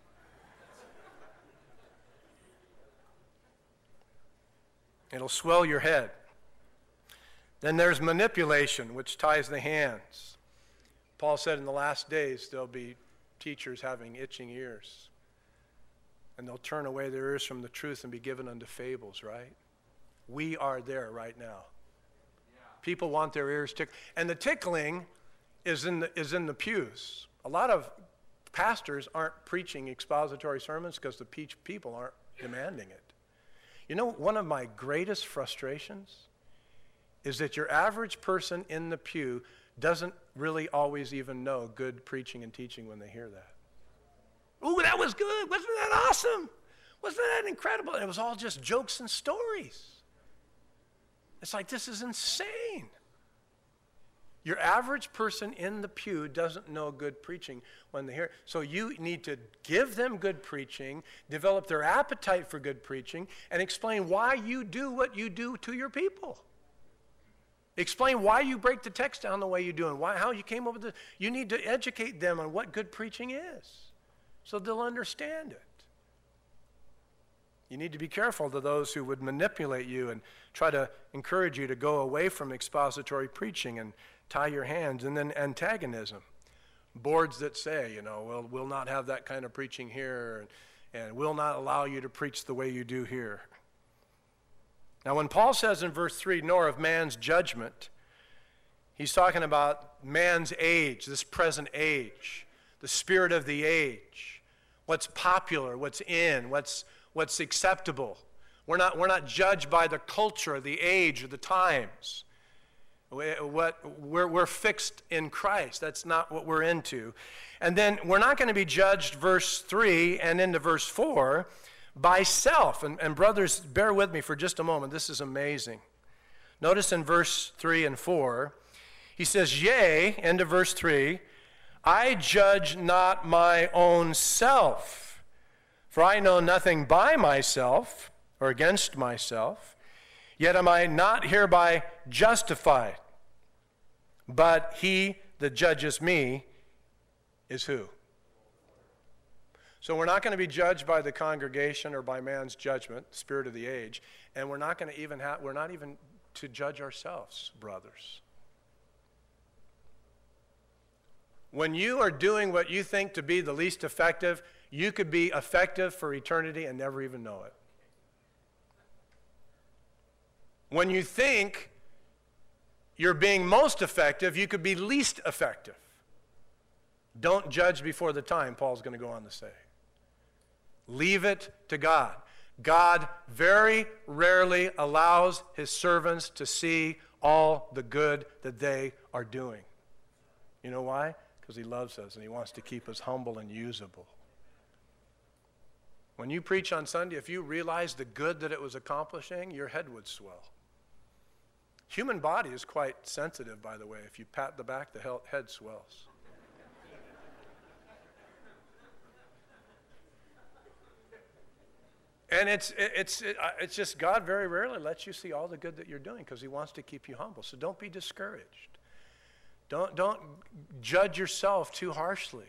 It'll swell your head. Then there's manipulation, which ties the hands. Paul said in the last days there'll be teachers having itching ears. And they'll turn away their ears from the truth and be given unto fables, right? We are there right now. People want their ears tickled. And the tickling is in the pews. A lot of pastors aren't preaching expository sermons because the people aren't demanding it. You know, one of my greatest frustrations is that your average person in the pew doesn't really always even know good preaching and teaching when they hear that. Ooh, that was good. Wasn't that awesome? Wasn't that incredible? And it was all just jokes and stories. It's like, this is insane. Your average person in the pew doesn't know good preaching when they hear it. So you need to give them good preaching, develop their appetite for good preaching, and explain why you do what you do to your people. Explain why you break the text down the way you do and how you came up with it. You need to educate them on what good preaching is so they'll understand it. You need to be careful to those who would manipulate you and try to encourage you to go away from expository preaching and tie your hands. And then antagonism. Boards that say, well, we'll not have that kind of preaching here, and we'll not allow you to preach the way you do here. Now, when Paul says in verse 3, nor of man's judgment, he's talking about man's age, this present age, the spirit of the age, what's popular, what's in, what's acceptable. We're not judged by the culture, the age, or the times. We're fixed in Christ. That's not what we're into. And then we're not going to be judged, verse 3 and into verse 4, by self. And brothers, bear with me for just a moment. This is amazing. Notice in verse 3 and 4, he says, yea, into verse 3, I judge not my own self, for I know nothing by myself or against myself. Yet am I not hereby justified, but he that judges me is who? So we're not going to be judged by the congregation or by man's judgment, the spirit of the age, and we're not going to we're not even to judge ourselves, brothers. When you are doing what you think to be the least effective, you could be effective for eternity and never even know it. When you think you're being most effective, you could be least effective. Don't judge before the time, Paul's going to go on to say. Leave it to God. God very rarely allows his servants to see all the good that they are doing. You know why? Because he loves us and he wants to keep us humble and usable. When you preach on Sunday, if you realize the good that it was accomplishing, your head would swell. Human body is quite sensitive, by the way. If you pat the back, the head swells. And it's just God very rarely lets you see all the good that you're doing because he wants to keep you humble. So don't be discouraged. Don't judge yourself too harshly.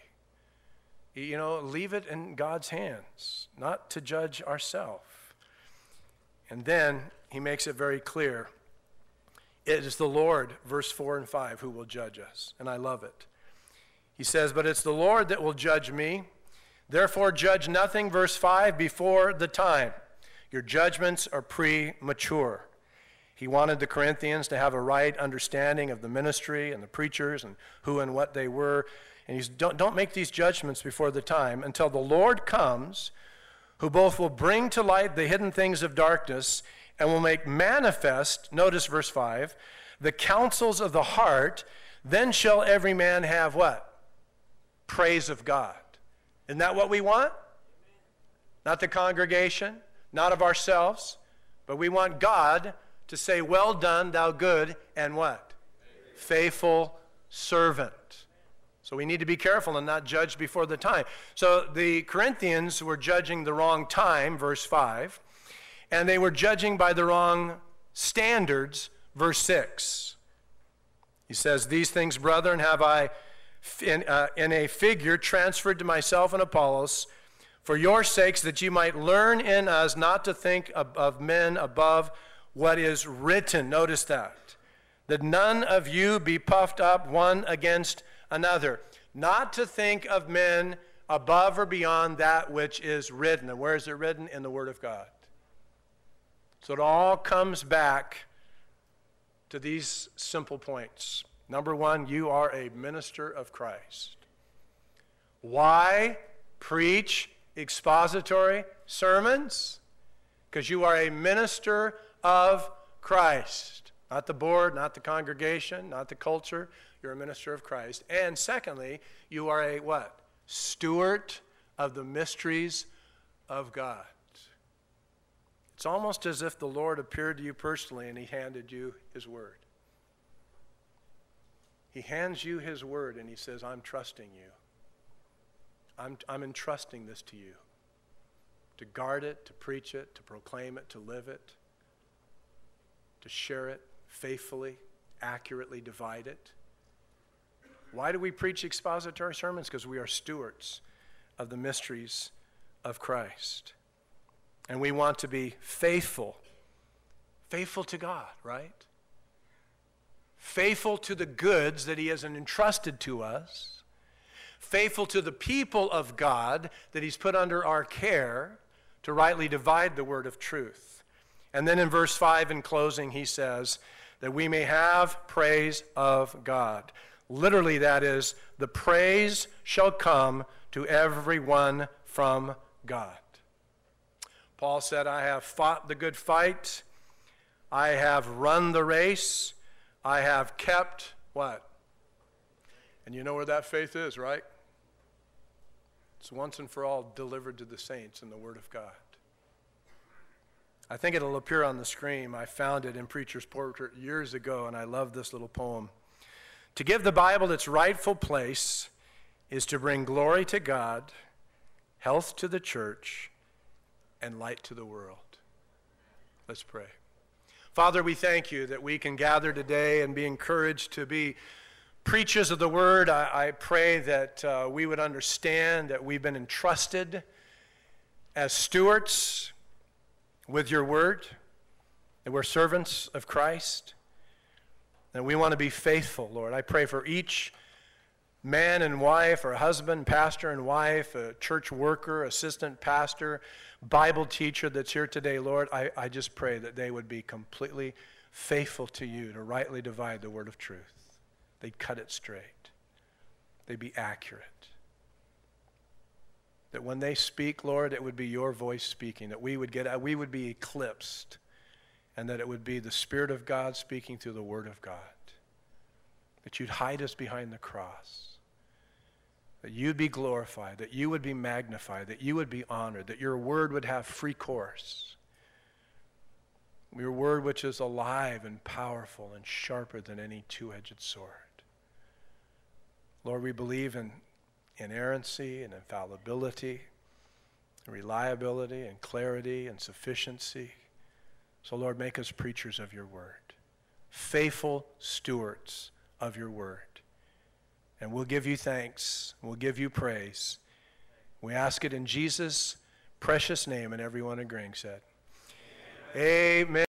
Leave it in God's hands, not to judge ourselves. And then he makes it very clear. It is the Lord, verse 4 and 5, who will judge us. And I love it. He says, but it's the Lord that will judge me. Therefore judge nothing, verse 5, before the time. Your judgments are premature. He wanted the Corinthians to have a right understanding of the ministry and the preachers and who and what they were. And he's don't make these judgments before the time until the Lord comes, who both will bring to light the hidden things of darkness and will make manifest, notice verse 5, the counsels of the heart. Then shall every man have what? Praise of God. Isn't that what we want? Not the congregation, not of ourselves, but we want God to say, well done, thou good, and what? Faithful servant. So we need to be careful and not judge before the time. So the Corinthians were judging the wrong time, verse 5, and they were judging by the wrong standards, verse 6. He says, these things, brethren, have I in a figure transferred to myself and Apollos, for your sakes, that you might learn in us not to think of men above what is written. Notice that none of you be puffed up one against another. Not to think of men above or beyond that which is written. And where is it written? In the Word of God. So it all comes back to these simple points. Number one, you are a minister of Christ. Why preach expository sermons? Because you are a minister of Christ. Not the board, not the congregation, not the culture. You're a minister of Christ. And secondly, you are a what? Steward of the mysteries of God. It's almost as if the Lord appeared to you personally and he handed you his word. He hands you his word and he says, I'm trusting you. I'm entrusting this to you. To guard it, to preach it, to proclaim it, to live it, to share it faithfully, accurately divide it. Why do we preach expository sermons? Because we are stewards of the mysteries of Christ. And we want to be faithful. Faithful to God, right? Faithful to the goods that he has entrusted to us. Faithful to the people of God that he's put under our care to rightly divide the word of truth. And then in verse 5 in closing, he says that we may have praise of God. Literally, that is, the praise shall come to everyone from God. Paul said, I have fought the good fight. I have run the race. I have kept what? And you know where that faith is, right? It's once and for all delivered to the saints in the Word of God. I think it'll appear on the screen. I found it in Preacher's Portrait years ago, and I love this little poem. To give the Bible its rightful place is to bring glory to God, health to the church, and light to the world. Let's pray. Father, we thank you that we can gather today and be encouraged to be preachers of the word. I pray that we would understand that we've been entrusted as stewards with your word, that we're servants of Christ, and we want to be faithful, Lord. I pray for each man and wife, or husband, pastor and wife, a church worker, assistant pastor, Bible teacher that's here today, Lord. I just pray that they would be completely faithful to you to rightly divide the word of truth. They'd cut it straight. They'd be accurate. That when they speak, Lord, it would be your voice speaking, that we would be eclipsed, and that it would be the Spirit of God speaking through the Word of God. That you'd hide us behind the cross. That you'd be glorified, that you would be magnified, that you would be honored, that your word would have free course. Your word which is alive and powerful and sharper than any two-edged sword. Lord, we believe in inerrancy and infallibility, and reliability and clarity and sufficiency. So Lord, make us preachers of your word, faithful stewards of your word. And we'll give you thanks. We'll give you praise. We ask it in Jesus' precious name, and everyone agreeing said, Amen. Amen.